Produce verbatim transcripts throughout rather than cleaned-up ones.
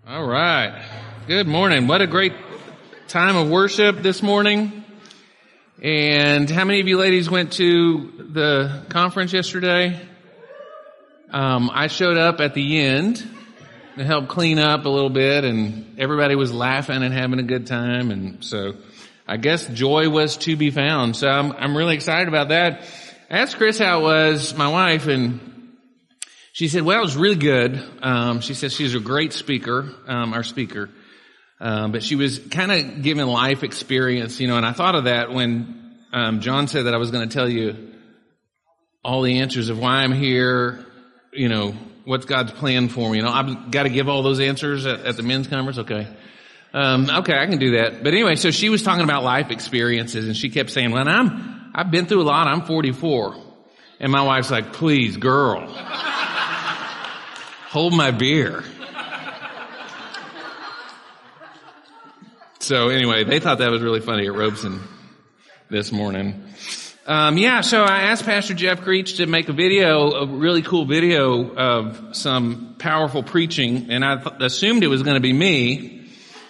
All right. Good morning. What a great time of worship this morning. And how many of you ladies went to the conference yesterday? Um, I showed up at the end to help clean up a little bit, and everybody was laughing and having a good time. And so I guess joy was to be found. So I'm, I'm really excited about that. I asked Chris how it was, my wife, and she said, well, it was really good. Um, she said she's a great speaker, um, our speaker. Um, but she was kind of giving life experience, you know, and I thought of that when, um, John said that I was going to tell you all the answers of why I'm here, you know, what's God's plan for me. You know, I've got to give all those answers at, at the men's conference. Okay. Um, okay, I can do that. But anyway, so she was talking about life experiences, and she kept saying, well, I'm, I've been through a lot. I'm forty-four. And my wife's like, please, girl. Hold my beer. So anyway, they thought that was really funny at Robeson this morning. Um, yeah, so I asked Pastor Jeff Creech to make a video, a really cool video of some powerful preaching, and I th- assumed it was going to be me.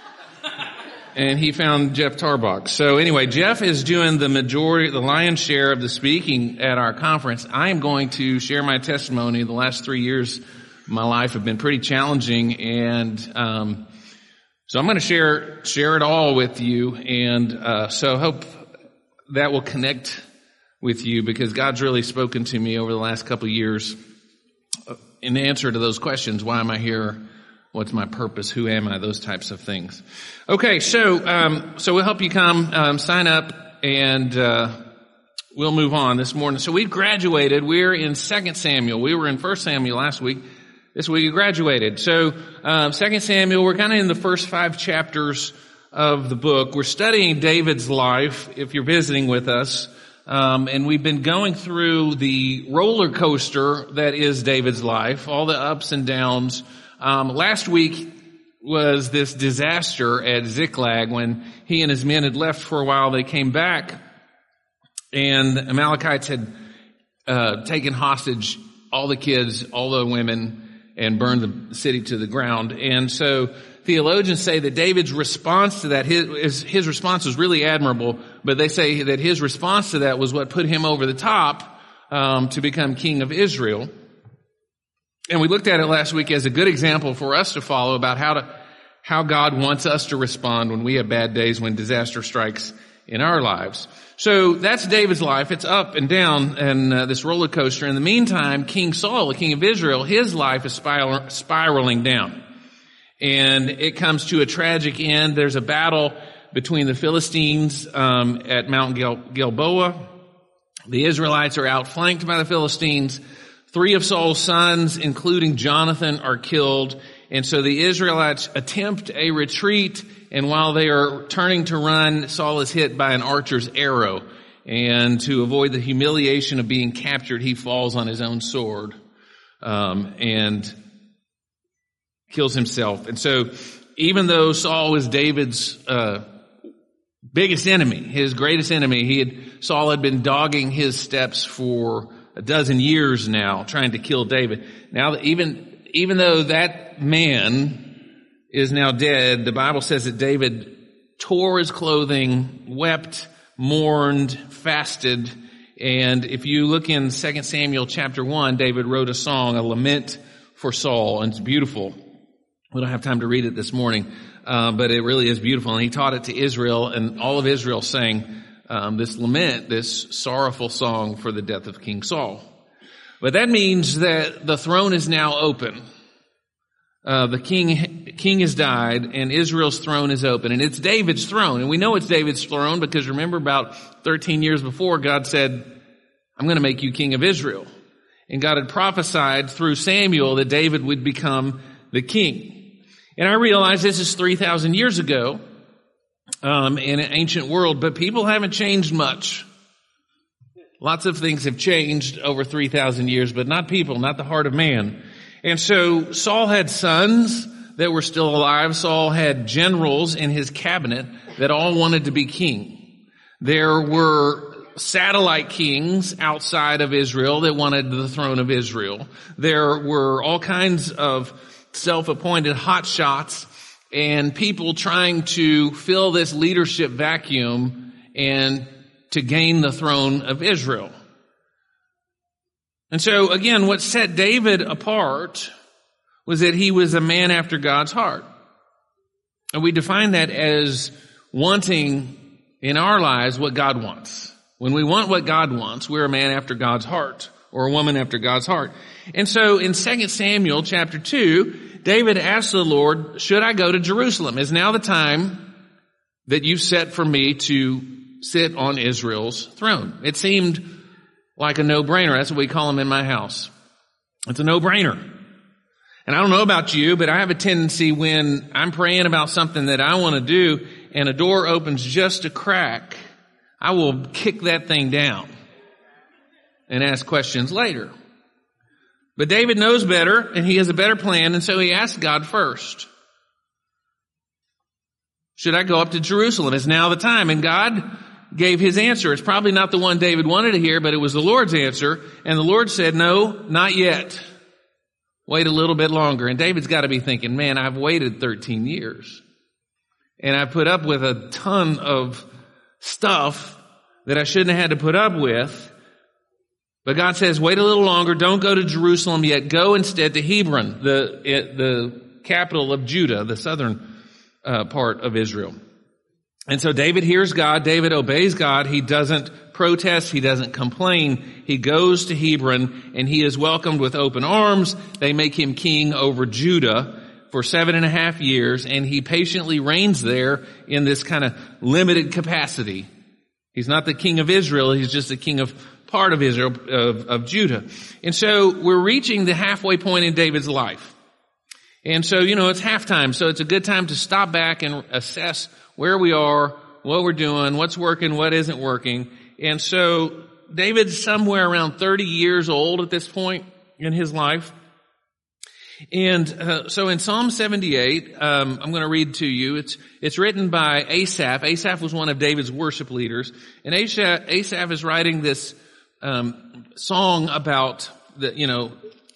And he found Jeff Tarbox. So anyway, Jeff is doing the majority, the lion's share of the speaking at our conference. I am going to share my testimony. The last three years my life have been pretty challenging, and um so I'm going to share share it all with you, and uh so hope that will connect with you, because God's really spoken to me over the last couple of years in answer to those questions. Why am I here? What's my purpose? Who am I? Those types of things. Okay, so um so we'll help you come um sign up, and uh we'll move on this morning. So we've graduated. We're in Second Samuel. We were in First Samuel last week. This week we graduated. So, um, Second Samuel, we're kind of in the first five chapters of the book. We're studying David's life, if you're visiting with us. Um, and we've been going through the roller coaster that is David's life, all the ups and downs. Um, last week was this disaster at Ziklag when he and his men had left for a while. They came back, and the Amalekites had, uh, taken hostage all the kids, all the women, and burned the city to the ground. And so theologians say that David's response to that, his, his response was really admirable, but they say that his response to that was what put him over the top um, to become king of Israel. And we looked at it last week as a good example for us to follow about how to how God wants us to respond when we have bad days, when disaster strikes in our lives. So that's David's life. It's up and down and uh, this roller coaster. In the meantime, King Saul, the king of Israel, his life is spiral, spiraling down. And it comes to a tragic end. There's a battle between the Philistines um, at Mount Gil- Gilboa. The Israelites are outflanked by the Philistines. Three of Saul's sons, including Jonathan, are killed. And so the Israelites attempt a retreat, and while they are turning to run, Saul is hit by an archer's arrow. And to avoid the humiliation of being captured, he falls on his own sword um, and kills himself. And so even though Saul was David's uh biggest enemy, his greatest enemy, he had Saul had been dogging his steps for a dozen years now, trying to kill David. Now that even even though that man is now dead, the Bible says that David tore his clothing, wept, mourned, fasted. And if you look in Second Samuel chapter one, David wrote a song, a lament for Saul, and it's beautiful. We don't have time to read it this morning, uh, but it really is beautiful. And he taught it to Israel, and all of Israel sang um, this lament, this sorrowful song for the death of King Saul. But that means that the throne is now open. Uh, the king, king has died, and Israel's throne is open, and it's David's throne. And we know it's David's throne because remember about thirteen years before, God said, I'm going to make you king of Israel. And God had prophesied through Samuel that David would become the king. And I realize this is three thousand years ago, um, in an ancient world, but people haven't changed much. Lots of things have changed over three thousand years, but not people, not the heart of man. And so Saul had sons that were still alive. Saul had generals in his cabinet that all wanted to be king. There were satellite kings outside of Israel that wanted the throne of Israel. There were all kinds of self-appointed hotshots and people trying to fill this leadership vacuum and to gain the throne of Israel. And so again, what set David apart was that he was a man after God's heart. And we define that as wanting in our lives what God wants. When we want what God wants, we're a man after God's heart, or a woman after God's heart. And so in Second Samuel chapter two, David asked the Lord, should I go to Jerusalem? Is now the time that you've set for me to sit on Israel's throne? It seemed like a no-brainer. That's what we call them in my house. It's a no-brainer. And I don't know about you, but I have a tendency when I'm praying about something that I want to do and a door opens just a crack, I will kick that thing down and ask questions later. But David knows better and he has a better plan, and so he asked God first. Should I go up to Jerusalem? Is now the time? And God gave his answer. It's probably not the one David wanted to hear, but it was the Lord's answer. And the Lord said, no, not yet. Wait a little bit longer. And David's got to be thinking, man, I've waited thirteen years. And I've put up with a ton of stuff that I shouldn't have had to put up with. But God says, wait a little longer. Don't go to Jerusalem yet. Go instead to Hebron, the, the capital of Judah, the southern uh, part of Israel. And so David hears God. David obeys God. He doesn't protest. He doesn't complain. He goes to Hebron and he is welcomed with open arms. They make him king over Judah for seven and a half years, and he patiently reigns there in this kind of limited capacity. He's not the king of Israel. He's just the king of part of Israel, of, of Judah. And so we're reaching the halfway point in David's life. And so, you know, it's halftime, so it's a good time to stop back and assess where we are, what we're doing, what's working, what isn't working. And so David's somewhere around thirty years old at this point in his life. And uh, so in Psalm seventy-eight, um, I'm going to read to you. It's it's written by Asaph. Asaph was one of David's worship leaders. And Asaph, Asaph is writing this um, song about the, you know,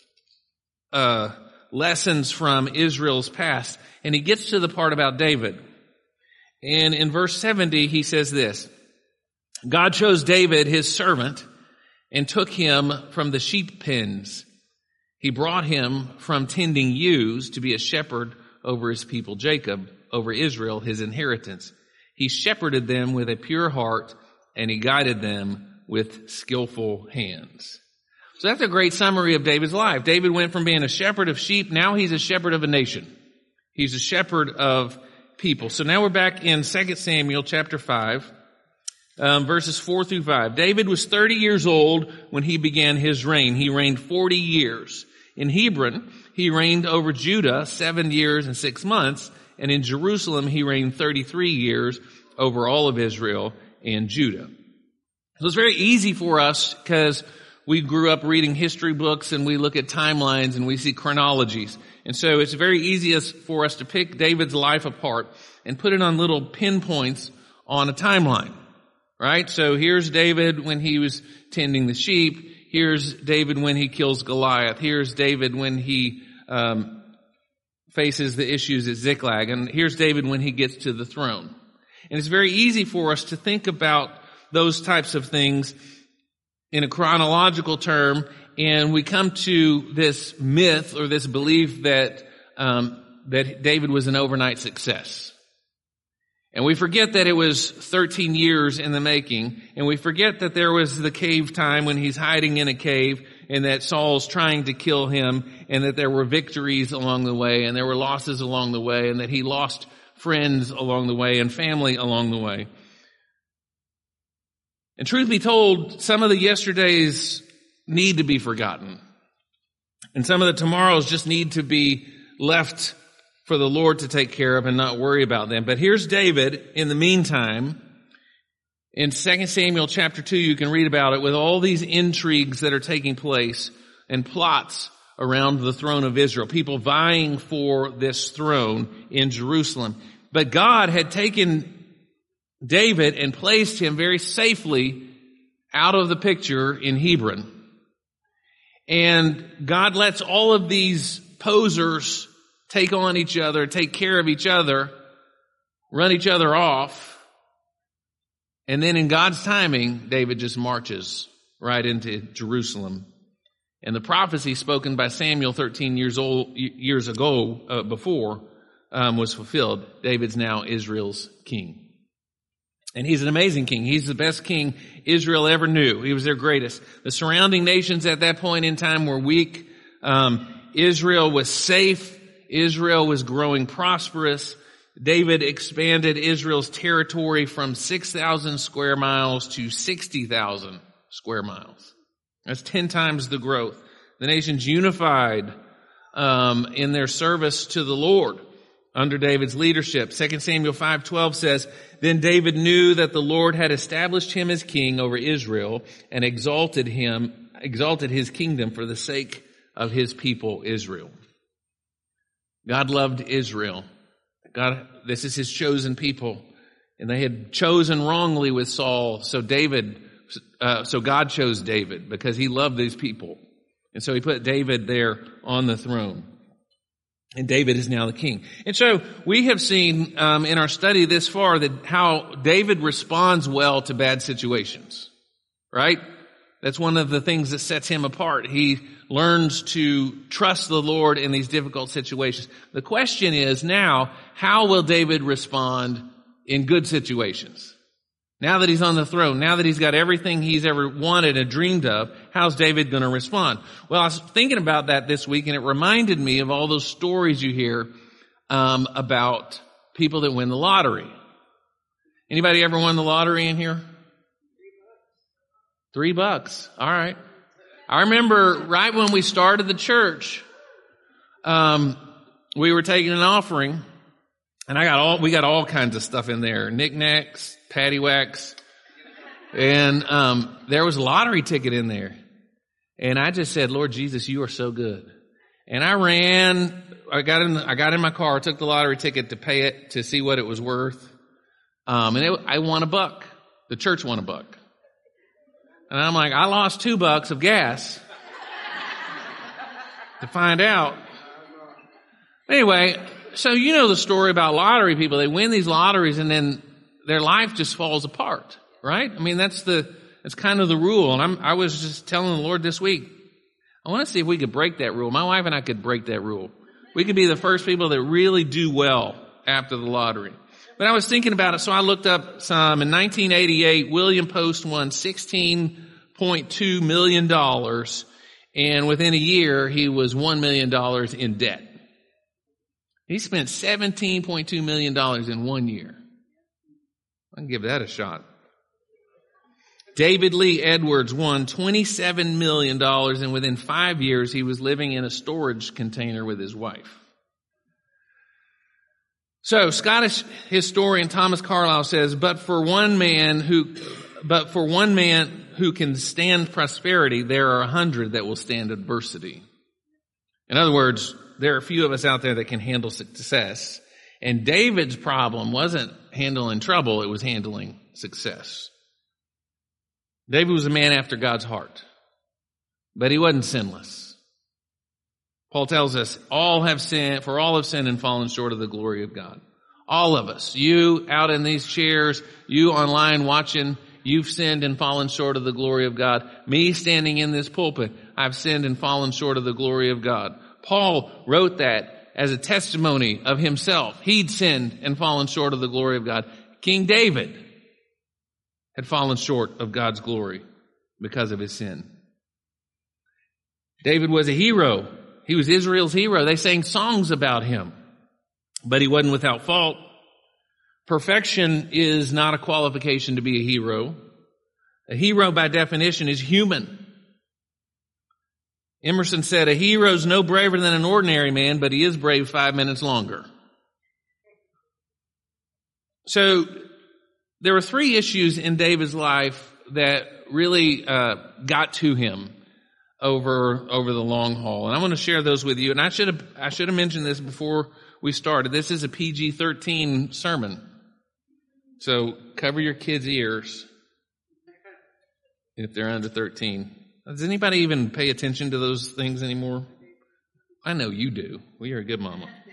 uh lessons from Israel's past. And he gets to the part about David. And in verse seventy, he says this: God chose David, his servant, and took him from the sheep pens. He brought him from tending ewes to be a shepherd over his people Jacob, over Israel, his inheritance. He shepherded them with a pure heart, and he guided them with skillful hands. So that's a great summary of David's life. David went from being a shepherd of sheep, now he's a shepherd of a nation. He's a shepherd of people. So now we're back in Second Samuel chapter five, um, verses four through five. David was thirty years old when he began his reign. He reigned forty years. In Hebron, he reigned over Judah seven years and six months. And in Jerusalem, he reigned thirty-three years over all of Israel and Judah. So it's very easy for us because we grew up reading history books and we look at timelines and we see chronologies. And so it's very easy for us to pick David's life apart and put it on little pinpoints on a timeline, right? So here's David when he was tending the sheep. Here's David when he kills Goliath. Here's David when he um, faces the issues at Ziklag. And here's David when he gets to the throne. And it's very easy for us to think about those types of things in a chronological term, and we come to this myth or this belief that um, that David was an overnight success. And we forget that it was thirteen years in the making, and we forget that there was the cave time when he's hiding in a cave, and that Saul's trying to kill him, and that there were victories along the way, and there were losses along the way, and that he lost friends along the way and family along the way. And truth be told, some of the yesterdays need to be forgotten. And some of the tomorrows just need to be left for the Lord to take care of and not worry about them. But here's David in the meantime. In Second Samuel chapter two, you can read about it with all these intrigues that are taking place and plots around the throne of Israel. People vying for this throne in Jerusalem. But God had taken David and placed him very safely out of the picture in Hebron. And God lets all of these posers take on each other, take care of each other, run each other off. And then in God's timing, David just marches right into Jerusalem. And the prophecy spoken by Samuel thirteen years old, years ago, uh, before, um, was fulfilled. David's now Israel's king. And he's an amazing king. He's the best king Israel ever knew. He was their greatest. The surrounding nations at that point in time were weak. Um, Israel was safe. Israel was growing prosperous. David expanded Israel's territory from six thousand square miles to sixty thousand square miles. That's ten times the growth. The nations unified um, in their service to the Lord under David's leadership. Second Samuel five twelve says, "Then David knew that the Lord had established him as king over Israel and exalted him, exalted his kingdom for the sake of his people Israel." God loved Israel. God, this is his chosen people. And they had chosen wrongly with Saul. So David, uh, so God chose David because he loved these people. And so he put David there on the throne. And David is now the king. And so we have seen um, in our study this far that how David responds well to bad situations. Right? That's one of the things that sets him apart. He learns to trust the Lord in these difficult situations. The question is now, how will David respond in good situations? Now that he's on the throne, now that he's got everything he's ever wanted and dreamed of, how's David going to respond? Well, I was thinking about that this week, and it reminded me of all those stories you hear um, about people that win the lottery. Anybody ever won the lottery in here? Three bucks. All right. I remember right when we started the church, um, we were taking an offering, and I got all, we got all kinds of stuff in there. Knickknacks, paddywhacks. And, um, there was a lottery ticket in there. And I just said, "Lord Jesus, you are so good." And I ran, I got in, I got in my car, took the lottery ticket to pay it, to see what it was worth. Um, and it, I won a buck. The church won a buck. And I'm like, I lost two bucks of gas to find out. Anyway, so you know the story about lottery people. They win these lotteries and then their life just falls apart, right? I mean, that's the, that's kind of the rule. And I'm, I was just telling the Lord this week, I want to see if we could break that rule. My wife and I could break that rule. We could be the first people that really do well after the lottery. But I was thinking about it, so I looked up some. In nineteen eighty-eight, William Post won sixteen point two million dollars, and within a year, he was one million dollars in debt. He spent seventeen point two million dollars in one year. I can give that a shot. David Lee Edwards won twenty-seven million dollars, and within five years, he was living in a storage container with his wife. So, Scottish historian Thomas Carlyle says, but for one man who, but for one man who can stand prosperity, there are a hundred that will stand adversity. In other words, there are a few of us out there that can handle success. And David's problem wasn't handling trouble, it was handling success. David was a man after God's heart, but he wasn't sinless. Paul tells us, all have sinned, for all have sinned and fallen short of the glory of God. All of us. You out in these chairs, you online watching, you've sinned and fallen short of the glory of God. Me standing in this pulpit, I've sinned and fallen short of the glory of God. Paul wrote that as a testimony of himself. He'd sinned and fallen short of the glory of God. King David had fallen short of God's glory because of his sin. David was a hero. He was Israel's hero. They sang songs about him, but he wasn't without fault. Perfection is not a qualification to be a hero. A hero, by definition, is human. Emerson said, a hero's no braver than an ordinary man, but he is brave five minutes longer. So there were three issues in David's life that really uh, got to him over over the long haul, and I want to share those with you. And I should have I should have mentioned this before we started. This is a P G thirteen sermon, so cover your kids' ears if they're under thirteen. Does anybody even pay attention to those things anymore? I know you do. Well, you're a good mama.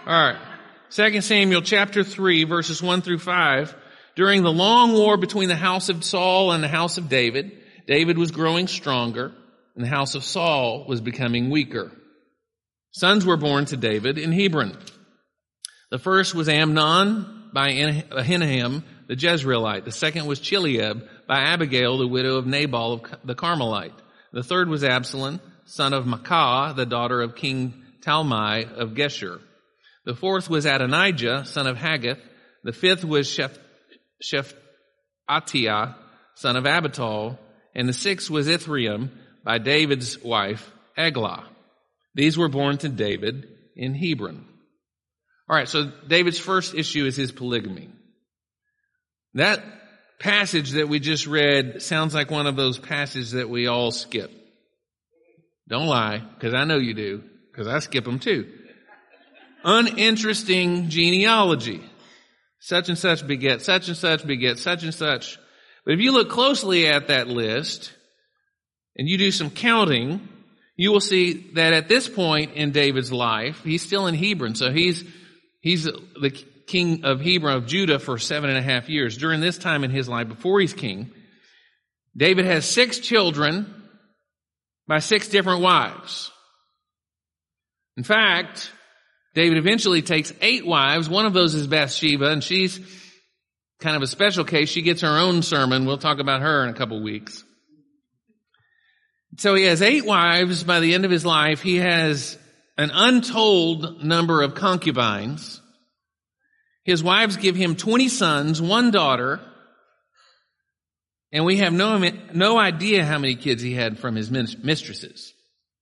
All right. Second Samuel chapter three, verses one through five. During the long war between the house of Saul and the house of David, David was growing stronger, and the house of Saul was becoming weaker. Sons were born to David in Hebron. The first was Amnon by Ahinoam the Jezreelite. The second was Chileab by Abigail, the widow of Nabal of the Carmelite. The third was Absalom, son of Maacah, the daughter of King Talmai of Geshur. The fourth was Adonijah, son of Haggith. The fifth was Sheph- Shephatiah, son of Abital. And the sixth was Ithream by David's wife, Eglah. These were born to David in Hebron. All right, so David's first issue is his polygamy. That passage that we just read sounds like one of those passages that we all skip. Don't lie, because I know you do, because I skip them too. Uninteresting genealogy. Such and such beget, such and such beget, such and such. But if you look closely at that list, and you do some counting, you will see that at this point in David's life, he's still in Hebron. So he's, he's the king of Hebron of Judah for seven and a half years. During this time in his life, before he's king, David has six children by six different wives. In fact, David eventually takes eight wives. One of those is Bathsheba, and she's kind of a special case. She gets her own sermon. We'll talk about her in a couple weeks. So he has eight wives by the end of his life. He has an untold number of concubines. His wives give him twenty sons, one daughter, and we have no, no idea how many kids he had from his mistresses.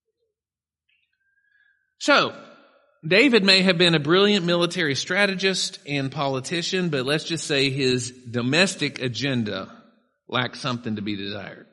So, David may have been a brilliant military strategist and politician, but let's just say his domestic agenda lacked something to be desired.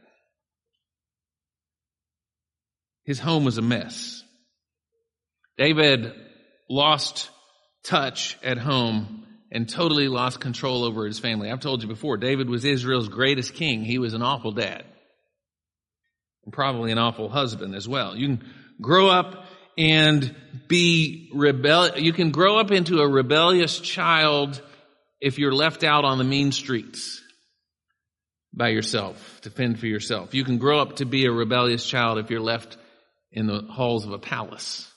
His home was a mess. David lost touch at home and totally lost control over his family. I've told you before, David was Israel's greatest king. He was an awful dad. And probably an awful husband as well. You can grow up and be rebel. You can grow up into a rebellious child if you're left out on the mean streets by yourself, to fend for yourself. You can grow up to be a rebellious child if you're left in the halls of a palace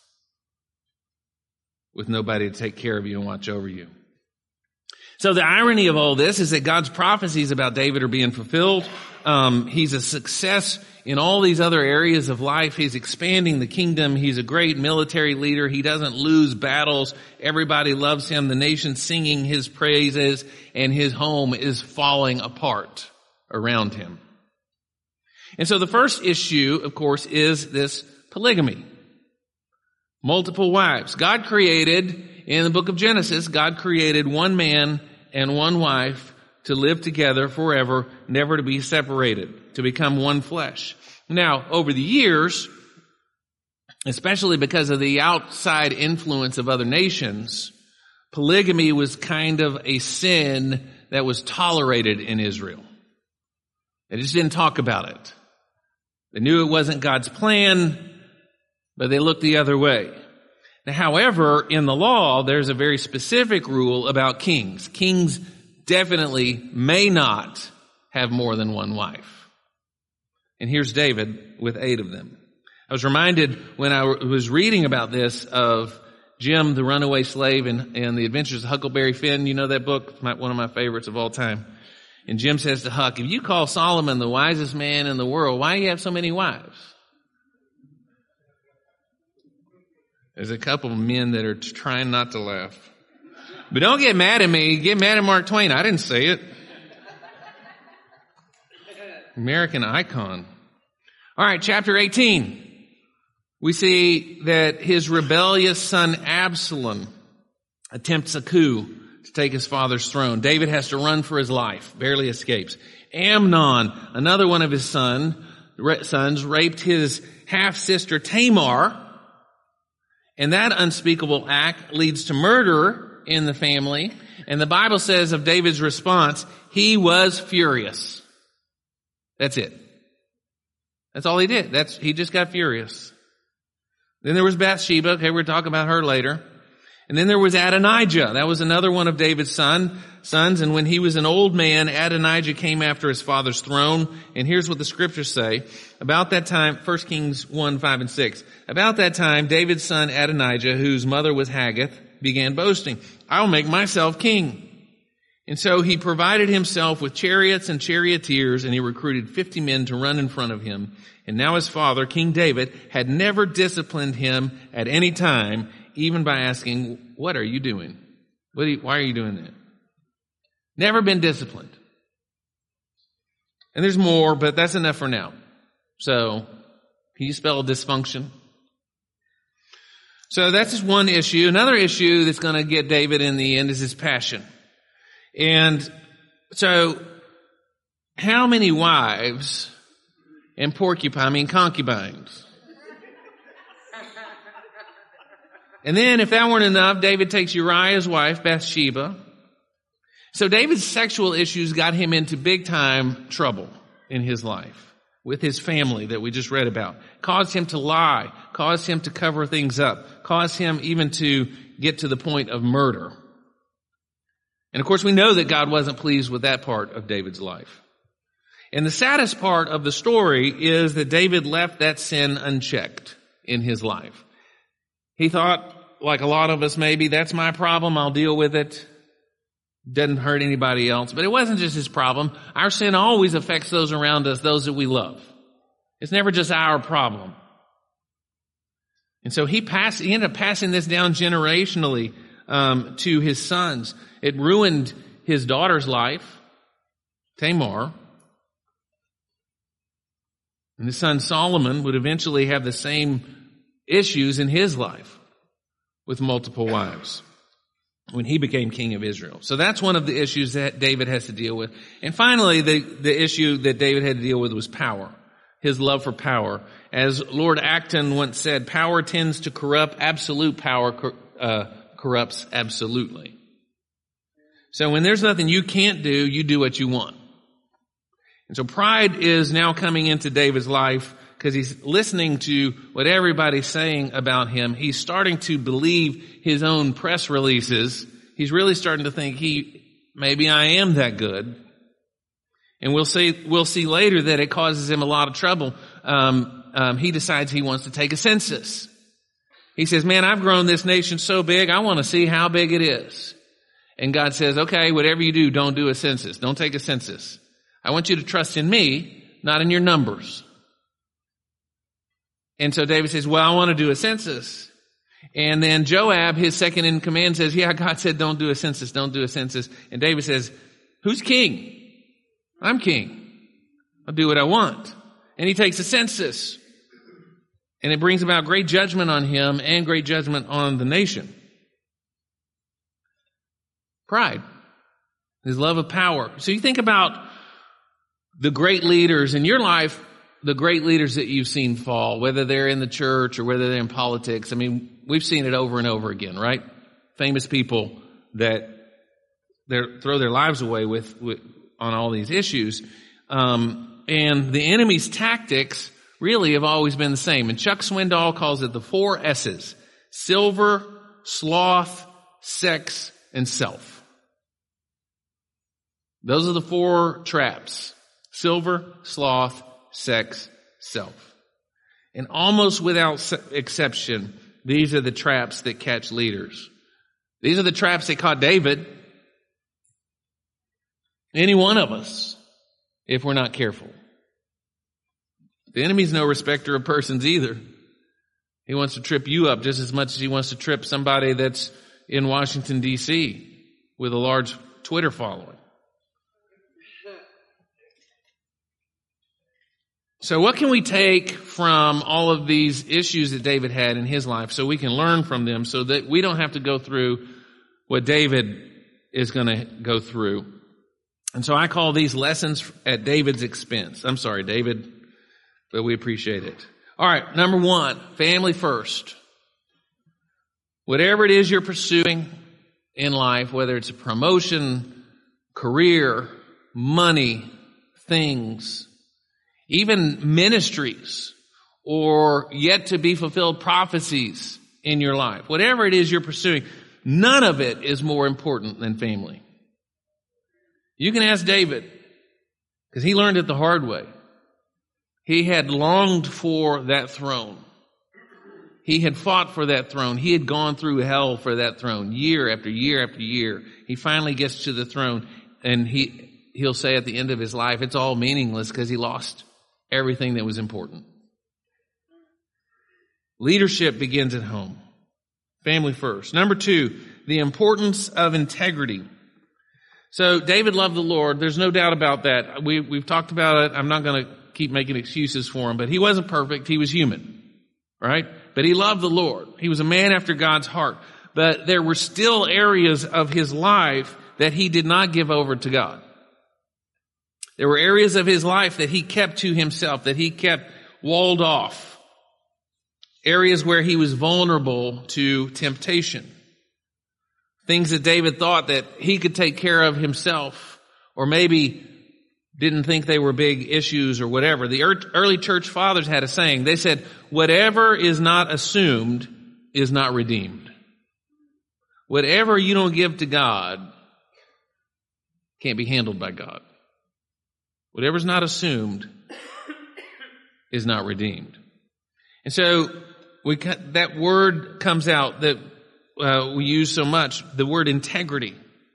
with nobody to take care of you and watch over you. So the irony of all this is that God's prophecies about David are being fulfilled. Um, he's a success in all these other areas of life. He's expanding the kingdom. He's a great military leader. He doesn't lose battles. Everybody loves him. The nation's singing his praises, and his home is falling apart around him. And so the first issue, of course, is this polygamy. Multiple wives. God created, in the book of Genesis, God created one man and one wife to live together forever, never to be separated, to become one flesh. Now, over the years, especially because of the outside influence of other nations, polygamy was kind of a sin that was tolerated in Israel. They just didn't talk about it. They knew it wasn't God's plan, but they looked the other way. Now, however, in the law, there's a very specific rule about kings. Kings definitely may not have more than one wife. And here's David with eight of them. I was reminded when I was reading about this of Jim, the runaway slave, and, and the Adventures of Huckleberry Finn. You know that book? It's my, one of my favorites of all time. And Jim says to Huck, if you call Solomon the wisest man in the world, why do you have so many wives? There's a couple of men that are trying not to laugh. But don't get mad at me. Get mad at Mark Twain. I didn't say it. American icon. All right, chapter eighteen. We see that his rebellious son Absalom attempts a coup to take his father's throne. David has to run for his life, barely escapes. Amnon, another one of his son, sons, raped his half-sister Tamar. And that unspeakable act leads to murder in the family. And the Bible says of David's response, he was furious. That's it. That's all he did. That's, he just got furious. Then there was Bathsheba. Okay, we're talking about her later. And then there was Adonijah. That was another one of David's son, sons. And when he was an old man, Adonijah came after his father's throne. And here's what the scriptures say. About that time, First Kings one, five, and six. About that time, David's son Adonijah, whose mother was Haggith, began boasting, I'll make myself king. And so he provided himself with chariots and charioteers, and he recruited fifty men to run in front of him. And now his father, King David, had never disciplined him at any time, even by asking, what are you doing? What are you, why are you doing that? Never been disciplined. And there's more, but that's enough for now. So, can you spell dysfunction? So that's just one issue. Another issue that's going to get David in the end is his passion. And so, how many wives and porcupine, I mean concubines? And then if that weren't enough, David takes Uriah's wife, Bathsheba. So David's sexual issues got him into big time trouble in his life with his family that we just read about. Caused him to lie, caused him to cover things up, caused him even to get to the point of murder. And of course we know that God wasn't pleased with that part of David's life. And the saddest part of the story is that David left that sin unchecked in his life. He thought, like a lot of us maybe, that's my problem, I'll deal with it. Doesn't hurt anybody else. But it wasn't just his problem. Our sin always affects those around us, those that we love. It's never just our problem. And so he passed, he ended up passing this down generationally um, to his sons. It ruined his daughter's life, Tamar. And his son Solomon would eventually have the same issues in his life with multiple wives when he became king of Israel. So that's one of the issues that David has to deal with. And finally, the, the issue that David had to deal with was power, his love for power. As Lord Acton once said, power tends to corrupt. Absolute power uh, corrupts absolutely. So when there's nothing you can't do, you do what you want. And so pride is now coming into David's life because he's listening to what everybody's saying about him. He's starting to believe his own press releases. He's really starting to think he, maybe I am that good. And we'll see, we'll see later that it causes him a lot of trouble. Um, um, he decides he wants to take a census. He says, man, I've grown this nation so big, I want to see how big it is. And God says, okay, whatever you do, don't do a census. Don't take a census. I want you to trust in me, not in your numbers. And so David says, well, I want to do a census. And then Joab, his second in command, says, yeah, God said don't do a census, don't do a census. And David says, who's king? I'm king. I'll do what I want. And he takes a census. And it brings about great judgment on him and great judgment on the nation. Pride. His love of power. So you think about the great leaders in your life, the great leaders that you've seen fall, whether they're in the church or whether they're in politics. I mean, we've seen it over and over again, right? Famous people that throw their lives away with, with on all these issues. Um, and the enemy's tactics really have always been the same. And Chuck Swindoll calls it the four S's: silver, sloth, sex, and self. Those are the four traps: silver, sloth, sex, self. And almost without exception, these are the traps that catch leaders. These are the traps that caught David. Any one of us, if we're not careful. The enemy's no respecter of persons either. He wants to trip you up just as much as he wants to trip somebody that's in Washington, D C with a large Twitter following. So what can we take from all of these issues that David had in his life so we can learn from them so that we don't have to go through what David is going to go through? And so I call these lessons at David's expense. I'm sorry, David, but we appreciate it. All right, number one, family first. Whatever it is you're pursuing in life, whether it's a promotion, career, money, things, even ministries or yet to be fulfilled prophecies in your life, whatever it is you're pursuing, None of it is more important than family. You can ask David, because he learned it the hard way. He had longed for that throne. He had fought for that throne. He had gone through hell for that throne, year after year after year. He finally gets to the throne, and he, he'll say at the end of his life, it's all meaningless because he lost everything that was important. Leadership begins at home. Family first. Number two, the importance of integrity. So David loved the Lord. There's no doubt about that. We, we've talked about it. I'm not going to keep making excuses for him, but he wasn't perfect. He was human, right? But he loved the Lord. He was a man after God's heart. But there were still areas of his life that he did not give over to God. There were areas of his life that he kept to himself, that he kept walled off. Areas where he was vulnerable to temptation. Things that David thought that he could take care of himself, or maybe didn't think they were big issues or whatever. The early church fathers had a saying. They said, whatever is not assumed is not redeemed. Whatever you don't give to God can't be handled by God. Whatever's not assumed is not redeemed. And so we that word comes out that uh, we use so much, the word integrity.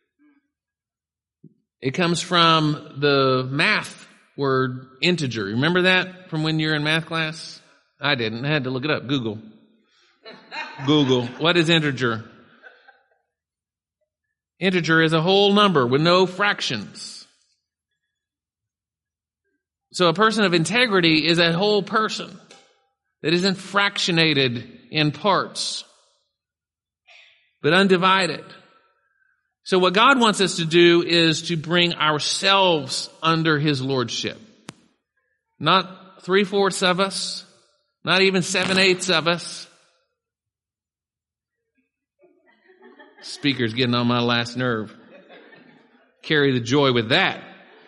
It comes from the math word integer. Remember that from when you were in math class? I didn't. I had to look it up. Google. Google. What is integer? Integer is a whole number with no fractions. So a person of integrity is a whole person that isn't fractionated in parts, but undivided. So what God wants us to do is to bring ourselves under His lordship. Not three-fourths of us, not even seven-eighths of us. Speaker's getting on my last nerve. Carry the joy with that.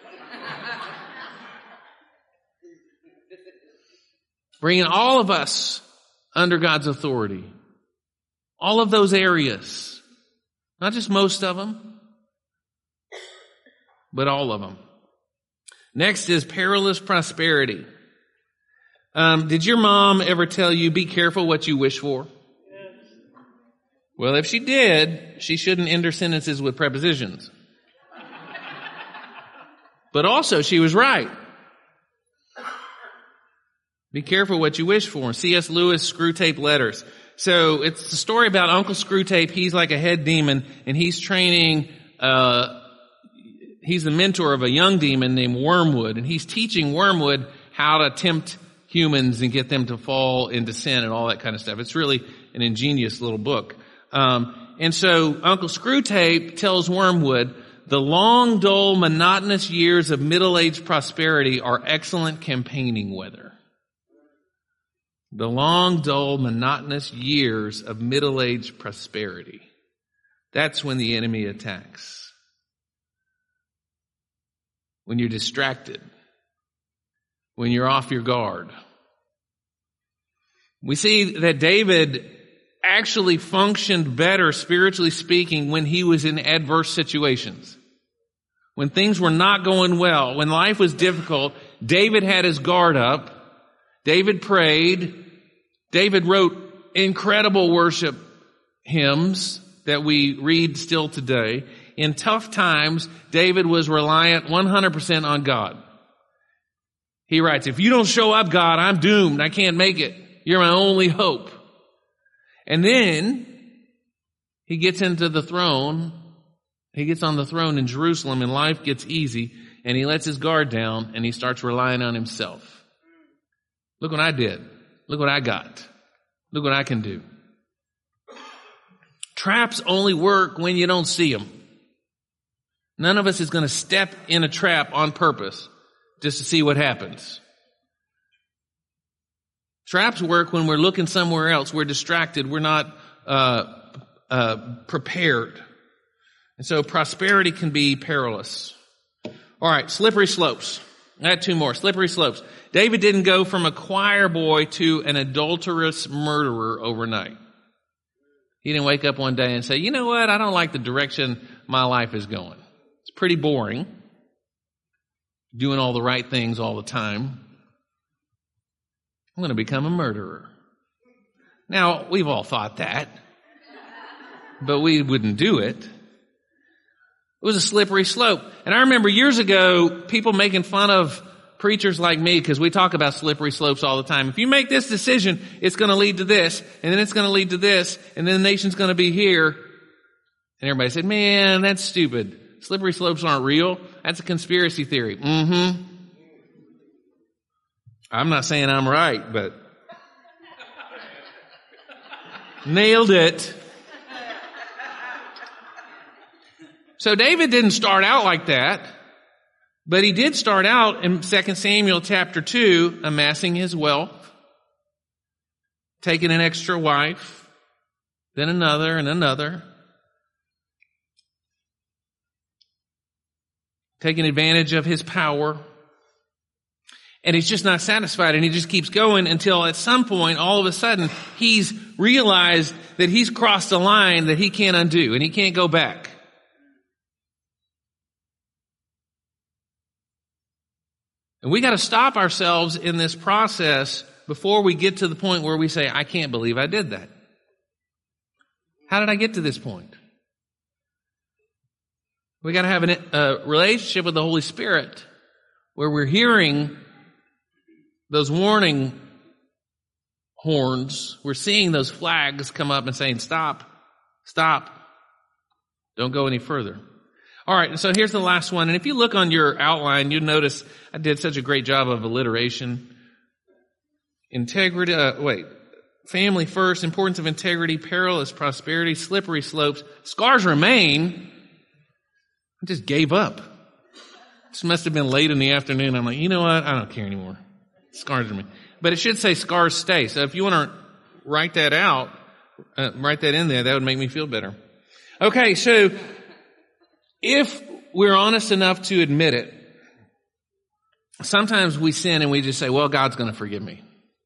Bringing all of us under God's authority. All of those areas. Not just most of them, but all of them. Next is perilous prosperity. Um, did your mom ever tell you, be careful what you wish for? Yes. Well, if she did, she shouldn't end her sentences with prepositions. But also, she was right. Be careful what you wish for. C S Lewis, Screwtape Letters. So it's a story about Uncle Screwtape. He's like a head demon, and he's training, uh, he's the mentor of a young demon named Wormwood, and he's teaching Wormwood how to tempt humans and get them to fall into sin and all that kind of stuff. It's really an ingenious little book. Um, and so Uncle Screwtape tells Wormwood, the long, dull, monotonous years of middle-aged prosperity are excellent campaigning weather. The long, dull, monotonous years of middle-aged prosperity. That's when the enemy attacks. When you're distracted. When you're off your guard. We see that David actually functioned better, spiritually speaking, when he was in adverse situations. When things were not going well, when life was difficult, David had his guard up. David prayed. David wrote incredible worship hymns that we read still today. In tough times, David was reliant one hundred percent on God. He writes, if you don't show up, God, I'm doomed. I can't make it. You're my only hope. And then he gets into the throne. He gets on the throne in Jerusalem and life gets easy and he lets his guard down and he starts relying on himself. Look what I did. Look what I got. Look what I can do. Traps only work when you don't see them. None of us is going to step in a trap on purpose just to see what happens. Traps work when we're looking somewhere else. We're distracted. We're not uh, uh, prepared. And so prosperity can be perilous. All right, slippery slopes. I had two more. Slippery slopes. David didn't go from a choir boy to an adulterous murderer overnight. He didn't wake up one day and say, you know what, I don't like the direction my life is going. It's pretty boring, doing all the right things all the time. I'm going to become a murderer. Now, we've all thought that, but we wouldn't do it. It was a slippery slope. And I remember years ago, people making fun of preachers like me because we talk about slippery slopes all the time. If you make this decision, it's going to lead to this, and then it's going to lead to this, and then the nation's going to be here. And everybody said, man, that's stupid. Slippery slopes aren't real. That's a conspiracy theory. Mm-hmm. I'm not saying I'm right, but nailed it. So David didn't start out like that, but he did start out in Second Samuel chapter two, amassing his wealth, taking an extra wife, then another and another, taking advantage of his power. And he's just not satisfied, and he just keeps going until at some point, all of a sudden, he's realized that he's crossed a line that he can't undo, and he can't go back. And we got to stop ourselves in this process before we get to the point where we say, I can't believe I did that. How did I get to this point? We got to have a uh, relationship with the Holy Spirit where we're hearing those warning horns. We're seeing those flags come up and saying, stop, stop, don't go any further. All right, so here's the last one. And if you look on your outline, you'll notice I did such a great job of alliteration. Integrity, uh, wait, family first, importance of integrity, perilous prosperity, slippery slopes, scars remain. I just gave up. This must have been late in the afternoon. I'm like, you know what? I don't care anymore. Scars remain. But it should say scars stay. So if you want to write that out, uh, write that in there, that would make me feel better. Okay, so if we're honest enough to admit it, sometimes we sin and we just say, well, God's going to forgive me.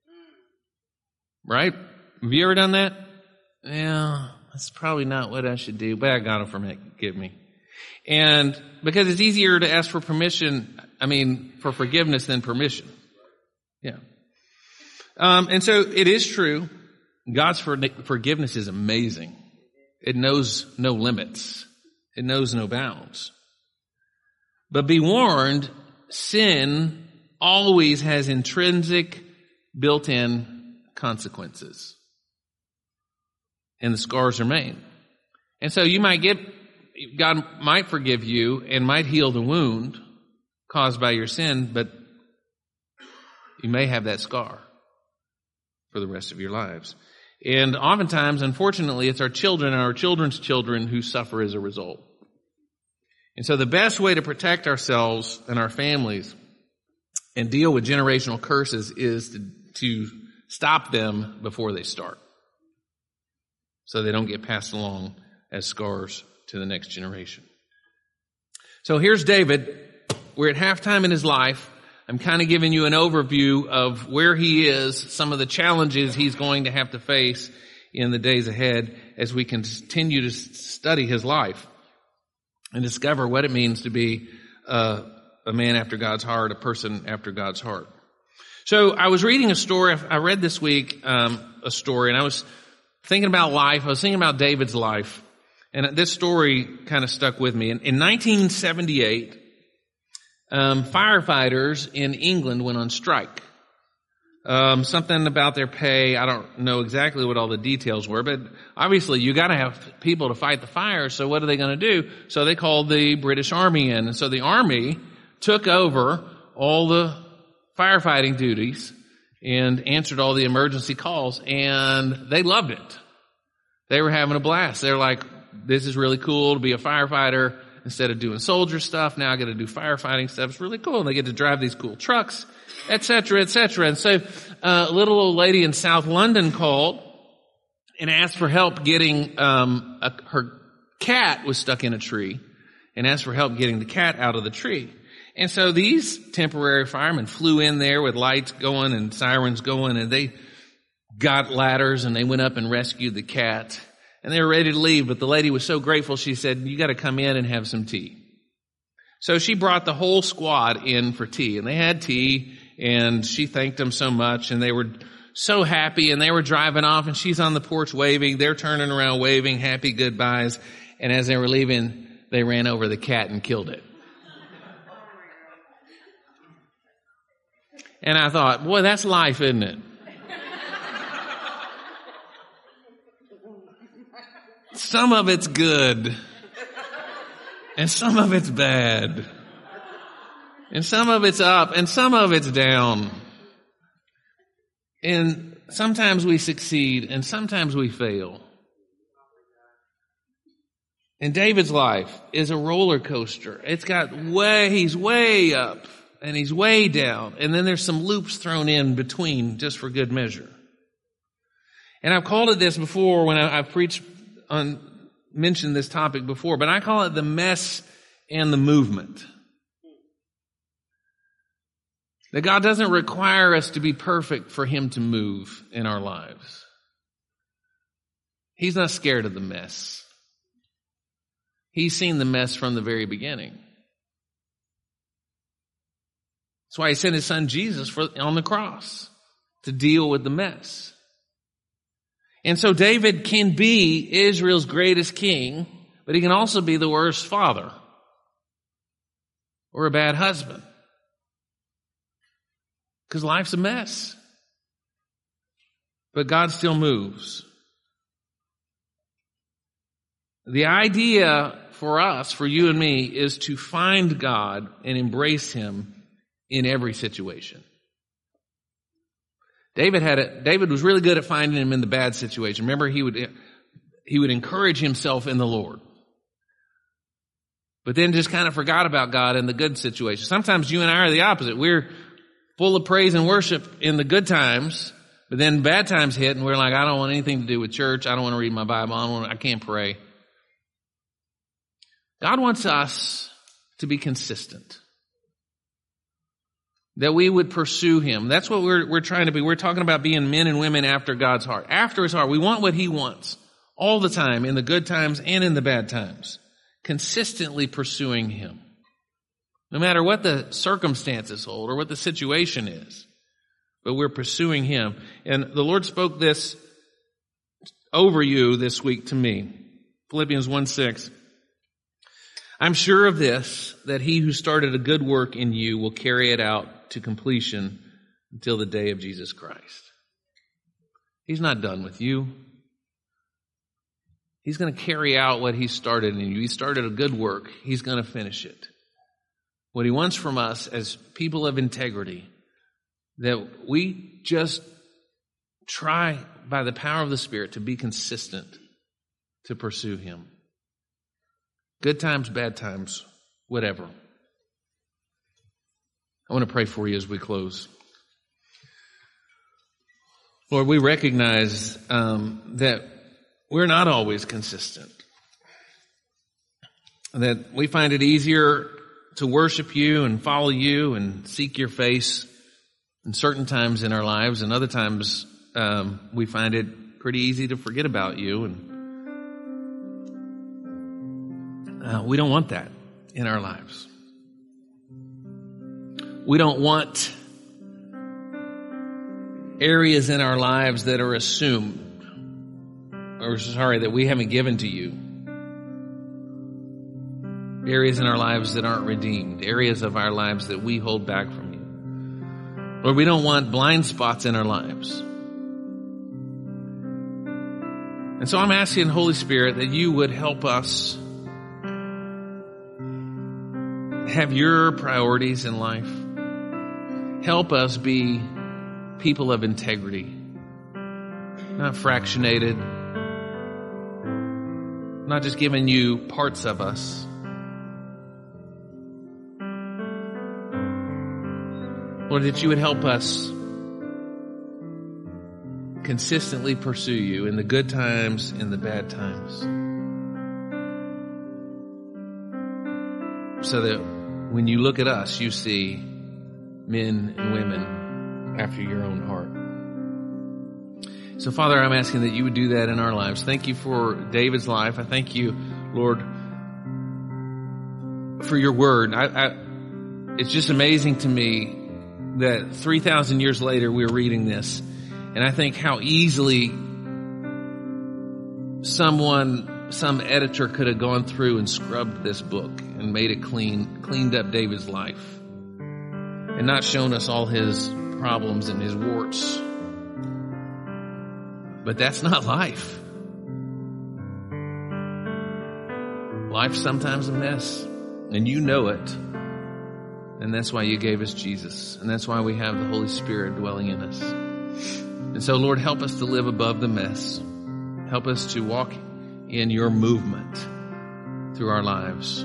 Right? Have you ever done that? Yeah, that's probably not what I should do, but I got to forgive me. And because it's easier to ask for permission, I mean, for forgiveness than permission. Yeah. Um, and so it is true. God's forgiveness is amazing. It knows no limits. It knows no bounds. But be warned, sin always has intrinsic, built-in consequences. And the scars remain. And so you might get, God might forgive you and might heal the wound caused by your sin, but you may have that scar for the rest of your lives. And oftentimes, unfortunately, it's our children and our children's children who suffer as a result. And so the best way to protect ourselves and our families and deal with generational curses is to, to stop them before they start, so they don't get passed along as scars to the next generation. So here's David. We're at halftime in his life. I'm kind of giving you an overview of where he is, some of the challenges he's going to have to face in the days ahead as we continue to study his life and discover what it means to be uh, a man after God's heart, a person after God's heart. So I was reading a story. I read this week um, a story, and I was thinking about life. I was thinking about David's life, and this story kind of stuck with me. In, in nineteen seventy-eight, Um, firefighters in England went on strike. Um, something about their pay. I don't know exactly what all the details were, but obviously you got to have people to fight the fire. So what are they going to do? So they called the British Army in, and so the Army took over all the firefighting duties and answered all the emergency calls, and they loved it. They were having a blast. They're like, "This is really cool to be a firefighter." Instead of doing soldier stuff, now I get to do firefighting stuff. It's really cool. And they get to drive these cool trucks, et cetera, et cetera. And so uh, a little old lady in South London called and asked for help getting, um, a, her cat was stuck in a tree, and asked for help getting the cat out of the tree. And so these temporary firemen flew in there with lights going and sirens going, and they got ladders and they went up and rescued the cat. And they were ready to leave, but the lady was so grateful, she said, you got to come in and have some tea. So she brought the whole squad in for tea, and they had tea, and she thanked them so much, and they were so happy, and they were driving off, and she's on the porch waving. They're turning around waving happy goodbyes, and as they were leaving, they ran over the cat and killed it. And I thought, boy, that's life, isn't it? Some of it's good, and some of it's bad, and some of it's up, and some of it's down. And sometimes we succeed, and sometimes we fail. And David's life is a roller coaster. It's got way, he's way up, and he's way down, and then there's some loops thrown in between just for good measure. And I've called it this before when I, I've preached on, mentioned this topic before, but I call it the mess and the movement. That God doesn't require us to be perfect for Him to move in our lives. He's not scared of the mess. He's seen the mess from the very beginning. That's why He sent His Son Jesus for, on the cross to deal with the mess. And so David can be Israel's greatest king, but he can also be the worst father or a bad husband. Because life's a mess. But God still moves. The idea for us, for you and me, is to find God and embrace Him in every situation. David had a, David was really good at finding Him in the bad situation. Remember, he would, he would encourage himself in the Lord. But then just kind of forgot about God in the good situation. Sometimes you and I are the opposite. We're full of praise and worship in the good times, but then bad times hit and we're like, I don't want anything to do with church. I don't want to read my Bible. I don't want, I can't pray. God wants us to be consistent. That we would pursue Him. That's what we're, we're trying to be. We're talking about being men and women after God's heart. After His heart. We want what He wants all the time, in the good times and in the bad times. Consistently pursuing Him. No matter what the circumstances hold or what the situation is. But we're pursuing Him. And the Lord spoke this over you this week to me. Philippians one six. I'm sure of this, that He who started a good work in you will carry it out to completion until the day of Jesus Christ. He's not done with you. He's going to carry out what He started in you. He started a good work. He's going to finish it. What He wants from us as people of integrity, that we just try by the power of the Spirit to be consistent to pursue Him. Good times, bad times, whatever. I want to pray for you as we close. Lord, we recognize um, that we're not always consistent. That we find it easier to worship You and follow You and seek Your face in certain times in our lives, and other times um, we find it pretty easy to forget about You, and Uh, we don't want that in our lives. We don't want areas in our lives that are assumed, or sorry, that we haven't given to You. Areas in our lives that aren't redeemed. Areas of our lives that we hold back from You. Lord, we don't want blind spots in our lives. And so I'm asking, Holy Spirit, that You would help us have Your priorities in life. Help us be people of integrity, not fractionated, not just giving You parts of us. Lord, that You would help us consistently pursue You in the good times, in the bad times, so that when You look at us, You see men and women after Your own heart. So, Father, I'm asking that you would do that in our lives. Thank you for David's life. I thank you, Lord, for your word. I, I, it's just amazing to me that three thousand years later we're reading this. And I think how easily someone, some editor could have gone through and scrubbed this book and made it clean, cleaned up David's life and not shown us all his problems and his warts. But that's not life. Life's sometimes a mess, and you know it. And that's why you gave us Jesus. And that's why we have the Holy Spirit dwelling in us. And so, Lord, help us to live above the mess. Help us to walk in your movement through our lives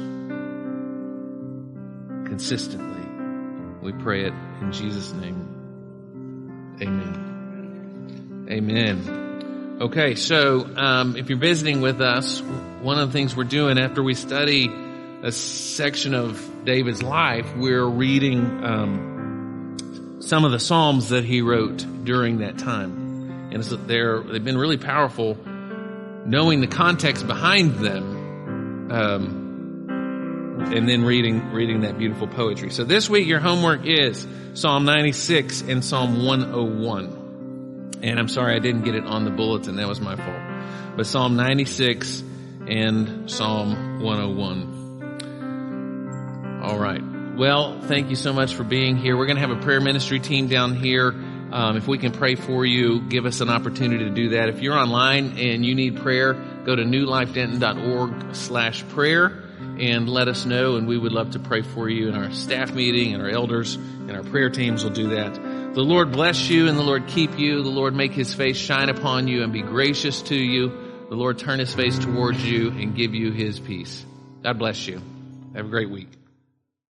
consistently. We pray it in Jesus' name. Amen. Amen. Okay, so um, if you're visiting with us, one of the things we're doing after we study a section of David's life, we're reading um, some of the Psalms that he wrote during that time. And so they're, they've been really powerful, knowing the context behind them, um, and then reading reading that beautiful poetry. So this week your homework is Psalm ninety-six and Psalm one oh one. And I'm sorry I didn't get it on the bulletin. That was my fault. But Psalm ninety-six and Psalm one oh one. All right. Well, thank you so much for being here. We're going to have a prayer ministry team down here. Um, if we can pray for you, give us an opportunity to do that. If you're online and you need prayer, go to newlifedenton.org slash prayer and let us know. And we would love to pray for you. And our staff meeting and our elders and our prayer teams will do that. The Lord bless you and the Lord keep you. The Lord make his face shine upon you and be gracious to you. The Lord turn his face towards you and give you his peace. God bless you. Have a great week.